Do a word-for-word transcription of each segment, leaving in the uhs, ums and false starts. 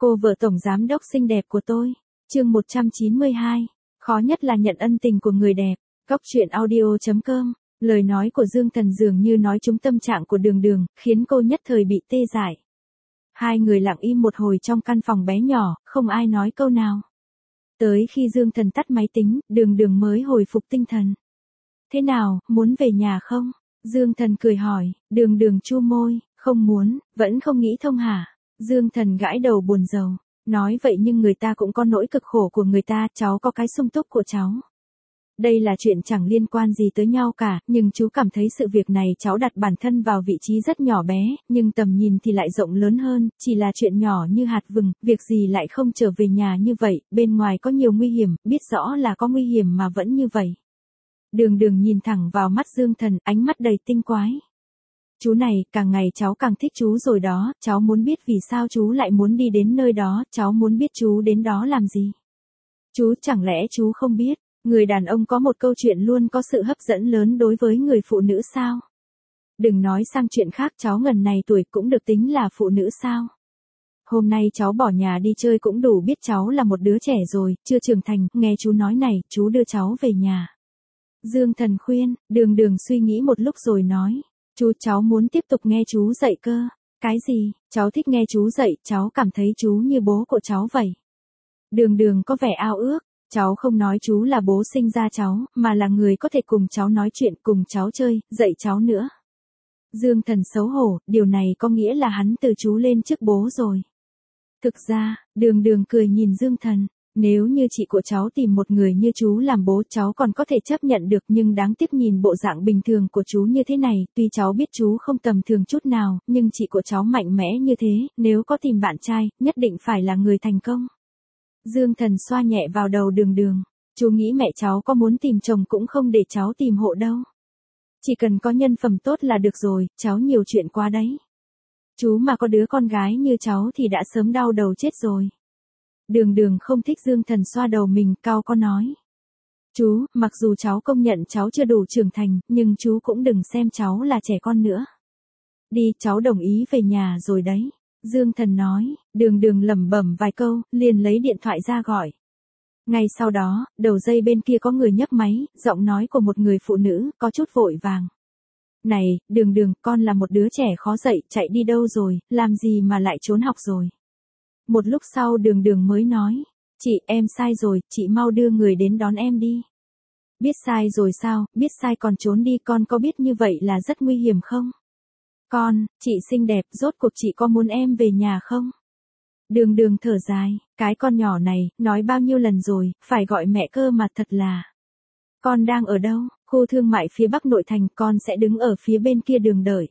Cô vợ tổng giám đốc xinh đẹp của tôi. Chương một trăm chín mươi hai. Khó nhất là nhận ân tình của người đẹp. Cóc truyện audio chấm com. Lời nói của Dương Thần dường như nói trúng tâm trạng của Đường Đường, khiến cô nhất thời bị tê dại. Hai người lặng im một hồi trong căn phòng bé nhỏ, không ai nói câu nào. Tới khi Dương Thần tắt máy tính, Đường Đường mới hồi phục tinh thần. Thế nào, muốn về nhà không? Dương Thần cười hỏi. Đường Đường chu môi, không muốn, vẫn không nghĩ thông hả? Dương Thần gãi đầu buồn rầu. Nói vậy nhưng người ta cũng có nỗi cực khổ của người ta, cháu có cái sung túc của cháu. Đây là chuyện chẳng liên quan gì tới nhau cả, nhưng chú cảm thấy sự việc này cháu đặt bản thân vào vị trí rất nhỏ bé, nhưng tầm nhìn thì lại rộng lớn hơn, chỉ là chuyện nhỏ như hạt vừng, việc gì lại không trở về nhà như vậy, bên ngoài có nhiều nguy hiểm, biết rõ là có nguy hiểm mà vẫn như vậy. Đường Đường nhìn thẳng vào mắt Dương Thần, ánh mắt đầy tinh quái. Chú này, càng ngày cháu càng thích chú rồi đó, cháu muốn biết vì sao chú lại muốn đi đến nơi đó, cháu muốn biết chú đến đó làm gì. Chú chẳng lẽ chú không biết, người đàn ông có một câu chuyện luôn có sự hấp dẫn lớn đối với người phụ nữ sao? Đừng nói sang chuyện khác, cháu ngần này tuổi cũng được tính là phụ nữ sao? Hôm nay cháu bỏ nhà đi chơi cũng đủ biết cháu là một đứa trẻ rồi, chưa trưởng thành, nghe chú nói này, chú đưa cháu về nhà. Dương Thần khuyên. Đường Đường suy nghĩ một lúc rồi nói. Chú, cháu muốn tiếp tục nghe chú dạy cơ. Cái gì? Cháu thích nghe chú dạy, cháu cảm thấy chú như bố của cháu vậy. Đường Đường có vẻ ao ước. Cháu không nói chú là bố sinh ra cháu, mà là người có thể cùng cháu nói chuyện, cùng cháu chơi, dạy cháu nữa. Dương Thần xấu hổ, điều này có nghĩa là hắn từ chú lên trước bố rồi. Thực ra, Đường Đường cười nhìn Dương Thần. Nếu như chị của cháu tìm một người như chú làm bố cháu còn có thể chấp nhận được, nhưng đáng tiếc nhìn bộ dạng bình thường của chú như thế này, tuy cháu biết chú không tầm thường chút nào, nhưng chị của cháu mạnh mẽ như thế, nếu có tìm bạn trai, nhất định phải là người thành công. Dương Thần xoa nhẹ vào đầu Đường Đường. Chú nghĩ mẹ cháu có muốn tìm chồng cũng không để cháu tìm hộ đâu. Chỉ cần có nhân phẩm tốt là được rồi, cháu nhiều chuyện quá đấy. Chú mà có đứa con gái như cháu thì đã sớm đau đầu chết rồi. Đường Đường không thích Dương Thần xoa đầu mình, cau có nói. Chú, mặc dù cháu công nhận cháu chưa đủ trưởng thành, nhưng chú cũng đừng xem cháu là trẻ con nữa. Đi, cháu đồng ý về nhà rồi đấy. Dương Thần nói. Đường Đường lẩm bẩm vài câu, liền lấy điện thoại ra gọi. Ngay sau đó, đầu dây bên kia có người nhấc máy, giọng nói của một người phụ nữ, có chút vội vàng. Này, Đường Đường, con là một đứa trẻ khó dạy, chạy đi đâu rồi, làm gì mà lại trốn học rồi. Một lúc sau Đường Đường mới nói. Chị, em sai rồi, chị mau đưa người đến đón em đi. Biết sai rồi sao, biết sai còn trốn đi, con có biết như vậy là rất nguy hiểm không? Con, chị xinh đẹp, rốt cuộc chị có muốn em về nhà không? Đường Đường thở dài, cái con nhỏ này, nói bao nhiêu lần rồi, phải gọi mẹ cơ mà, thật là. Con đang ở đâu? Khu thương mại phía Bắc nội thành, con sẽ đứng ở phía bên kia đường đợi.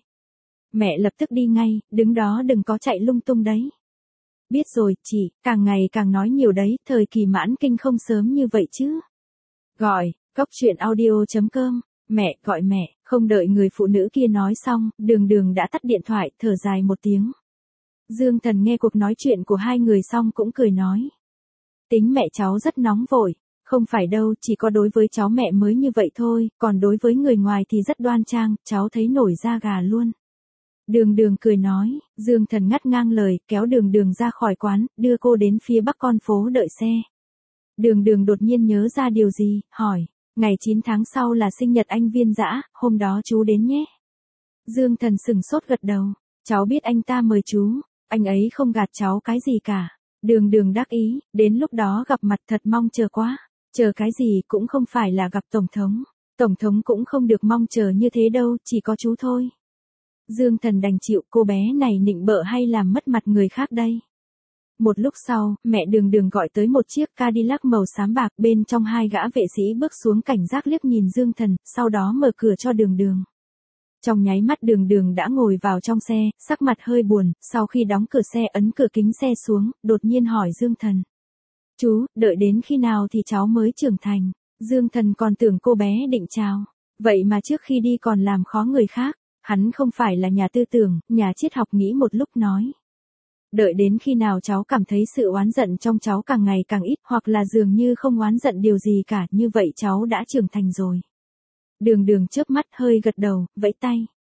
Mẹ lập tức đi ngay, đứng đó đừng có chạy lung tung đấy. Biết rồi, chị, càng ngày càng nói nhiều đấy, thời kỳ mãn kinh không sớm như vậy chứ. Gọi, cóc truyện audio chấm com, mẹ, gọi mẹ, không đợi người phụ nữ kia nói xong, Đường Đường đã tắt điện thoại, thở dài một tiếng. Dương Thần nghe cuộc nói chuyện của hai người xong cũng cười nói. Tính mẹ cháu rất nóng vội, không phải đâu, chỉ có đối với cháu mẹ mới như vậy thôi, còn đối với người ngoài thì rất đoan trang, cháu thấy nổi da gà luôn. Đường Đường cười nói. Dương Thần ngắt ngang lời, kéo Đường Đường ra khỏi quán, đưa cô đến phía bắc con phố đợi xe. Đường Đường đột nhiên nhớ ra điều gì, hỏi. Ngày chín tháng sau là sinh nhật anh Viên Dã, hôm đó chú đến nhé. Dương Thần sừng sốt gật đầu. Cháu biết anh ta mời chú, anh ấy không gạt cháu cái gì cả. Đường Đường đắc ý, đến lúc đó gặp mặt thật mong chờ quá. Chờ cái gì, cũng không phải là gặp Tổng thống. Tổng thống cũng không được mong chờ như thế đâu, chỉ có chú thôi. Dương Thần đành chịu, cô bé này nịnh bợ hay làm mất mặt người khác đây. Một lúc sau, mẹ Đường Đường gọi tới một chiếc Cadillac màu xám bạc, bên trong hai gã vệ sĩ bước xuống, cảnh giác liếc nhìn Dương Thần, sau đó mở cửa cho Đường Đường. Trong nháy mắt Đường Đường đã ngồi vào trong xe, sắc mặt hơi buồn, sau khi đóng cửa xe ấn cửa kính xe xuống, đột nhiên hỏi Dương Thần. Chú, đợi đến khi nào thì cháu mới trưởng thành? Dương Thần còn tưởng cô bé định chào. Vậy mà trước khi đi còn làm khó người khác. Hắn không phải là nhà tư tưởng, nhà triết học, nghĩ một lúc nói. Đợi đến khi nào cháu cảm thấy sự oán giận trong cháu càng ngày càng ít, hoặc là dường như không oán giận điều gì cả, như vậy cháu đã trưởng thành rồi. Đường Đường chớp mắt hơi gật đầu, vẫy tay.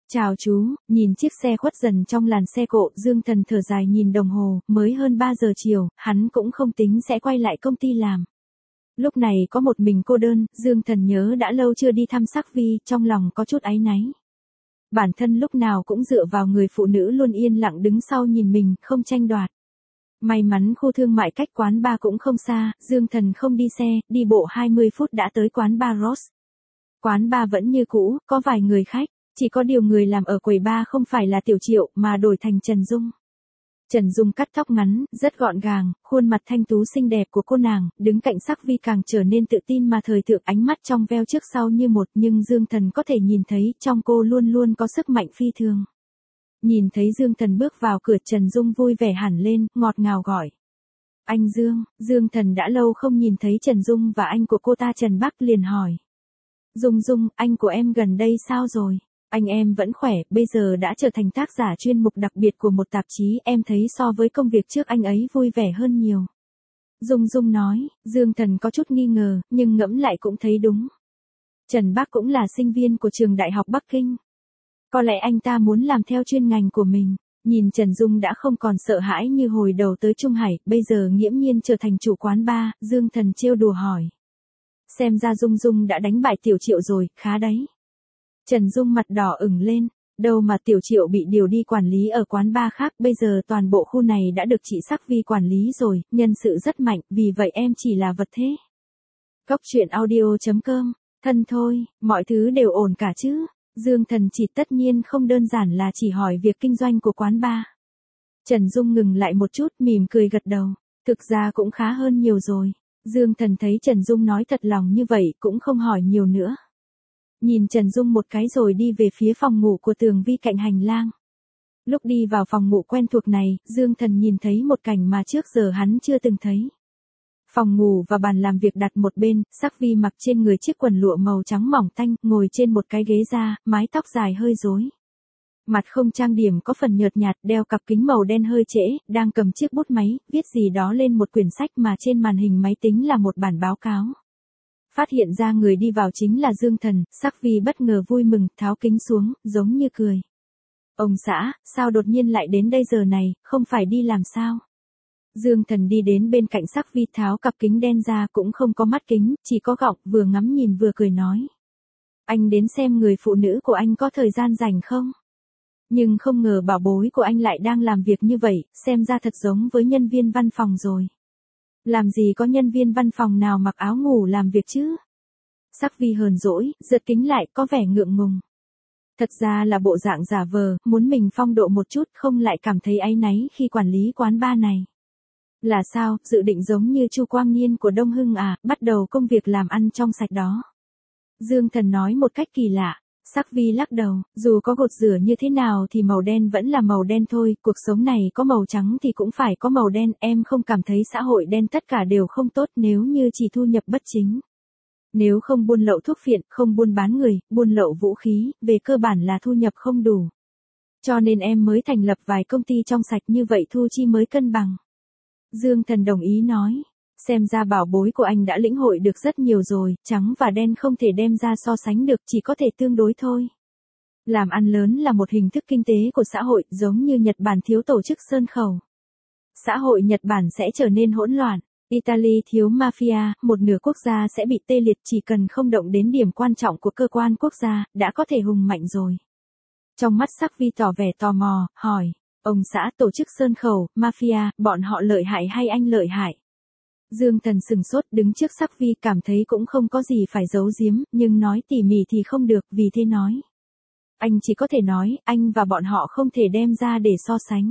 Chào chú, nhìn chiếc xe khuất dần trong làn xe cộ, Dương Thần thở dài nhìn đồng hồ, mới hơn ba giờ chiều, hắn cũng không tính sẽ quay lại công ty làm. Lúc này có một mình cô đơn, Dương Thần nhớ đã lâu chưa đi thăm Sắc Vi, trong lòng có chút áy náy. Bản thân lúc nào cũng dựa vào người phụ nữ luôn yên lặng đứng sau nhìn mình, không tranh đoạt. May mắn khu thương mại cách quán bar cũng không xa, Dương Thần không đi xe, đi bộ hai mươi phút đã tới quán bar Rose. Quán bar vẫn như cũ, có vài người khách, chỉ có điều người làm ở quầy bar không phải là Tiểu Triệu mà đổi thành Trần Dung. Trần Dung cắt tóc ngắn, rất gọn gàng, khuôn mặt thanh tú xinh đẹp của cô nàng, đứng cạnh Sắc Vi càng trở nên tự tin mà thời thượng, ánh mắt trong veo trước sau như một, nhưng Dương Thần có thể nhìn thấy trong cô luôn luôn có sức mạnh phi thường. Nhìn thấy Dương Thần bước vào cửa, Trần Dung vui vẻ hẳn lên, ngọt ngào gọi. Anh Dương, Dương Thần đã lâu không nhìn thấy Trần Dung và anh của cô ta Trần Bắc liền hỏi. Dung Dung, anh của em gần đây sao rồi? Anh em vẫn khỏe, bây giờ đã trở thành tác giả chuyên mục đặc biệt của một tạp chí, em thấy so với công việc trước anh ấy vui vẻ hơn nhiều. Dung Dung nói, Dương Thần có chút nghi ngờ, nhưng ngẫm lại cũng thấy đúng. Trần Bắc cũng là sinh viên của trường Đại học Bắc Kinh. Có lẽ anh ta muốn làm theo chuyên ngành của mình. Nhìn Trần Dung đã không còn sợ hãi như hồi đầu tới Trung Hải, bây giờ nghiễm nhiên trở thành chủ quán bar, Dương Thần trêu đùa hỏi. Xem ra Dung Dung đã đánh bại Tiểu Triệu rồi, khá đấy. Trần Dung mặt đỏ ửng lên, đâu mà Tiểu Triệu bị điều đi quản lý ở quán bar khác, bây giờ toàn bộ khu này đã được chị Sắc Vi quản lý rồi, nhân sự rất mạnh, vì vậy em chỉ là vật thế. Cốc truyện audio chấm com, thân thôi, mọi thứ đều ổn cả chứ. Dương Thần chỉ tất nhiên không đơn giản là chỉ hỏi việc kinh doanh của quán bar. Trần Dung ngừng lại một chút, mỉm cười gật đầu, thực ra cũng khá hơn nhiều rồi. Dương Thần thấy Trần Dung nói thật lòng như vậy, cũng không hỏi nhiều nữa. Nhìn Trần Dung một cái rồi đi về phía phòng ngủ của Tường Vi cạnh hành lang. Lúc đi vào phòng ngủ quen thuộc này, Dương Thần nhìn thấy một cảnh mà trước giờ hắn chưa từng thấy. Phòng ngủ và bàn làm việc đặt một bên, Sắc Vi mặc trên người chiếc quần lụa màu trắng mỏng tanh, ngồi trên một cái ghế da, mái tóc dài hơi rối. Mặt không trang điểm, có phần nhợt nhạt, đeo cặp kính màu đen hơi trễ, đang cầm chiếc bút máy, viết gì đó lên một quyển sách mà trên màn hình máy tính là một bản báo cáo. Phát hiện ra người đi vào chính là Dương Thần, Sắc Vi bất ngờ vui mừng, tháo kính xuống, giống như cười. Ông xã, sao đột nhiên lại đến đây giờ này, không phải đi làm sao? Dương Thần đi đến bên cạnh Sắc Vi, tháo cặp kính đen ra, cũng không có mắt kính, chỉ có gọng, vừa ngắm nhìn vừa cười nói. Anh đến xem người phụ nữ của anh có thời gian rảnh không? Nhưng không ngờ bảo bối của anh lại đang làm việc như vậy, xem ra thật giống với nhân viên văn phòng rồi. Làm gì có nhân viên văn phòng nào mặc áo ngủ làm việc chứ? Sắc Vi hờn dỗi, giật kính lại, có vẻ ngượng ngùng. Thật ra là bộ dạng giả vờ, muốn mình phong độ một chút, không lại cảm thấy áy náy khi quản lý quán bar này. Là sao, dự định giống như Chu Quang Niên của Đông Hưng à, bắt đầu công việc làm ăn trong sạch đó. Dương Thần nói một cách kỳ lạ. Sắc Vi lắc đầu, dù có gột rửa như thế nào thì màu đen vẫn là màu đen thôi, cuộc sống này có màu trắng thì cũng phải có màu đen, em không cảm thấy xã hội đen tất cả đều không tốt nếu như chỉ thu nhập bất chính. Nếu không buôn lậu thuốc phiện, không buôn bán người, buôn lậu vũ khí, về cơ bản là thu nhập không đủ. Cho nên em mới thành lập vài công ty trong sạch như vậy thu chi mới cân bằng. Dương Thần đồng ý nói. Xem ra bảo bối của anh đã lĩnh hội được rất nhiều rồi, trắng và đen không thể đem ra so sánh được, chỉ có thể tương đối thôi. Làm ăn lớn là một hình thức kinh tế của xã hội, giống như Nhật Bản thiếu tổ chức sơn khẩu. Xã hội Nhật Bản sẽ trở nên hỗn loạn. Italy thiếu mafia, một nửa quốc gia sẽ bị tê liệt, chỉ cần không động đến điểm quan trọng của cơ quan quốc gia, đã có thể hùng mạnh rồi. Trong mắt Sắc Vi tỏ vẻ tò mò, hỏi, ông xã, tổ chức sơn khẩu, mafia, bọn họ lợi hại hay anh lợi hại? Dương Thần sừng sốt, đứng trước Sắc Vi, cảm thấy cũng không có gì phải giấu giếm, nhưng nói tỉ mỉ thì không được, vì thế nói. Anh chỉ có thể nói, anh và bọn họ không thể đem ra để so sánh.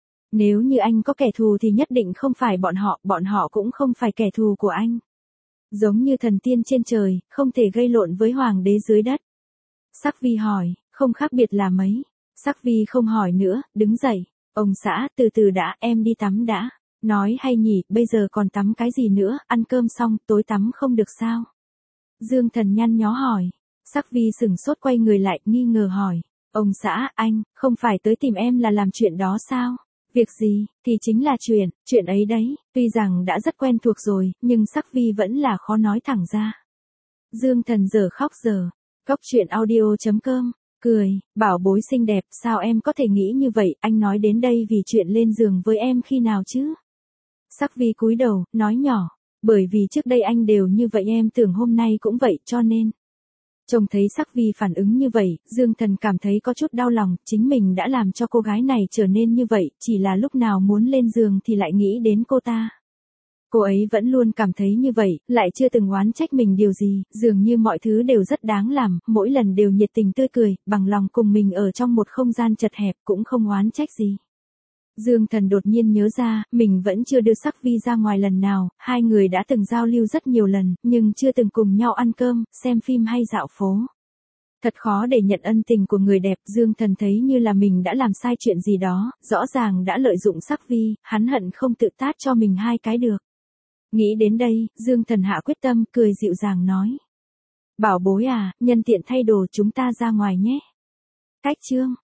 Nếu như anh có kẻ thù thì nhất định không phải bọn họ, bọn họ cũng không phải kẻ thù của anh. Giống như thần tiên trên trời, không thể gây lộn với hoàng đế dưới đất. Sắc Vi hỏi, không khác biệt là mấy. Sắc Vi không hỏi nữa, đứng dậy. Ông xã, từ từ đã, em đi tắm đã. Nói hay nhỉ, bây giờ còn tắm cái gì nữa, ăn cơm xong, tối tắm không được sao? Dương Thần nhăn nhó hỏi. Sắc Vi sừng sốt quay người lại, nghi ngờ hỏi. Ông xã, anh, không phải tới tìm em là làm chuyện đó sao? Việc gì, thì chính là chuyện, chuyện ấy đấy, tuy rằng đã rất quen thuộc rồi, nhưng Sắc Vi vẫn là khó nói thẳng ra. Dương Thần giờ khóc giờ. Cốc truyện audio chấm com Cười, bảo bối xinh đẹp, sao em có thể nghĩ như vậy, anh nói đến đây vì chuyện lên giường với em khi nào chứ? Sắc Vi cúi đầu, nói nhỏ, bởi vì trước đây anh đều như vậy em tưởng hôm nay cũng vậy cho nên. Trông thấy Sắc Vi phản ứng như vậy, Dương Thần cảm thấy có chút đau lòng, chính mình đã làm cho cô gái này trở nên như vậy, chỉ là lúc nào muốn lên giường thì lại nghĩ đến cô ta. Cô ấy vẫn luôn cảm thấy như vậy, lại chưa từng oán trách mình điều gì, dường như mọi thứ đều rất đáng làm, mỗi lần đều nhiệt tình tươi cười, bằng lòng cùng mình ở trong một không gian chật hẹp cũng không oán trách gì. Dương Thần đột nhiên nhớ ra, mình vẫn chưa đưa Sắc Vi ra ngoài lần nào, hai người đã từng giao lưu rất nhiều lần, nhưng chưa từng cùng nhau ăn cơm, xem phim hay dạo phố. Thật khó để nhận ân tình của người đẹp, Dương Thần thấy như là mình đã làm sai chuyện gì đó, rõ ràng đã lợi dụng Sắc Vi, hắn hận không tự tát cho mình hai cái được. Nghĩ đến đây, Dương Thần hạ quyết tâm, cười dịu dàng nói. Bảo bối à, nhân tiện thay đồ chúng ta ra ngoài nhé. Cách chương.